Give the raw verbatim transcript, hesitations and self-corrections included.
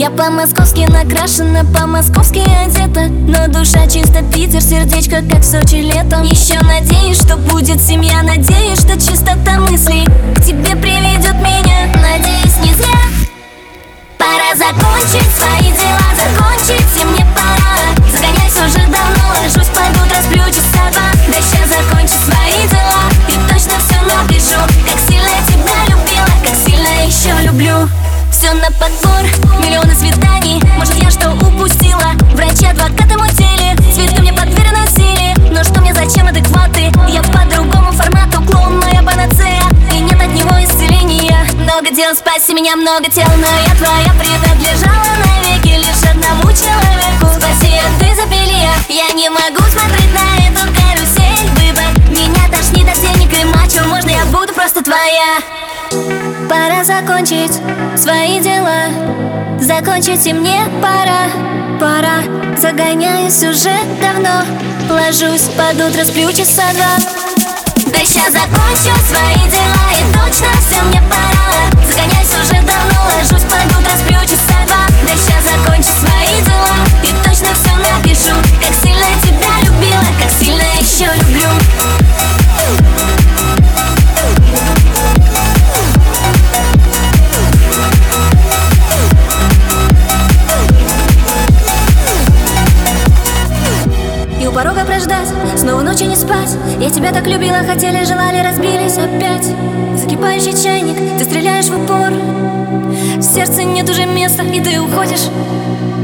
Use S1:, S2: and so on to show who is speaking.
S1: Я по-московски накрашена, по-московски одета, но душа чисто Питер, сердечко как в Сочи летом. Еще надеюсь, что будет семья, надеюсь, что чистота мыслей к тебе приведет меня. Надеюсь, не зря. Пора закончить свои дела, закончить, и мне пора. Загоняюсь уже давно, ложусь под утро, сплю часа два. Да сейчас закончить свои дела и точно все напишу. Как сильно я тебя любила, как сильно еще люблю. Все на подбор, миллионы свиданий. Может, я что упустила? Врачи, адвокаты мутили, цветы мне под дверь носили. Но что мне, зачем адекваты? Я по другому формату, клоун моя панацея, и нет от него исцеления. Много дел, спаси меня, много тел, но я твоя принадлежала навеки лишь одному человеку. Спаси, а ты запили, я не могу смотреть на эту карусель. Выбор, меня тошнит от денег и мачо, можно я буду просто твоя? Пора закончить свои дела, закончить, и мне пора, пора. Загоняюсь уже давно, ложусь под утро, сплю часа два. Да сейчас закончу свои дела и точно все мне пора. Загоняюсь уже давно, ложусь под утро, сплю часа два. Да сейчас закончу свои дела и точно все напишу. Как сильно я тебя любила, как сильно еще люблю. И у порога прождать, снова ночью не спать. Я тебя так любила, хотели, желали, разбились опять. Закипающий чайник, ты стреляешь в упор. В сердце нет уже места, и ты уходишь.